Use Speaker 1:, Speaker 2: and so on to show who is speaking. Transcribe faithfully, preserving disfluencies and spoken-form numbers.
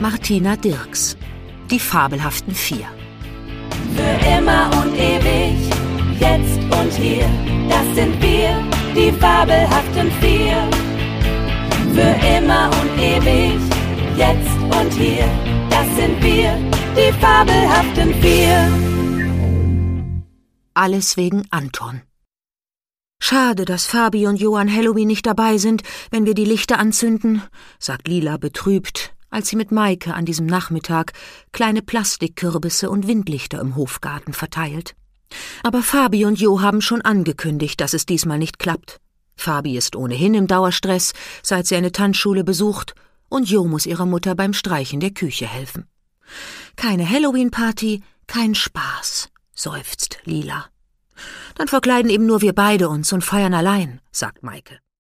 Speaker 1: Martina Dirks. Die fabelhaften Vier.
Speaker 2: Für immer und ewig, jetzt und hier, das sind wir, die fabelhaften Vier. Für immer und ewig, jetzt und hier, das sind wir, die fabelhaften Vier.
Speaker 1: Alles wegen Anton. »Schade, dass Fabi und Jo an Halloween nicht dabei sind, wenn wir die Lichter anzünden«, sagt Lila betrübt, als sie mit Maike an diesem Nachmittag kleine Plastikkürbisse und Windlichter im Hofgarten verteilt. Aber Fabi und Jo haben schon angekündigt, dass es diesmal nicht klappt. Fabi ist ohnehin im Dauerstress, seit sie eine Tanzschule besucht, und Jo muss ihrer Mutter beim Streichen der Küche helfen. »Keine Halloween-Party, kein Spaß«, seufzt Lila. »Dann verkleiden eben nur wir beide uns und feiern allein«, sagt Maike.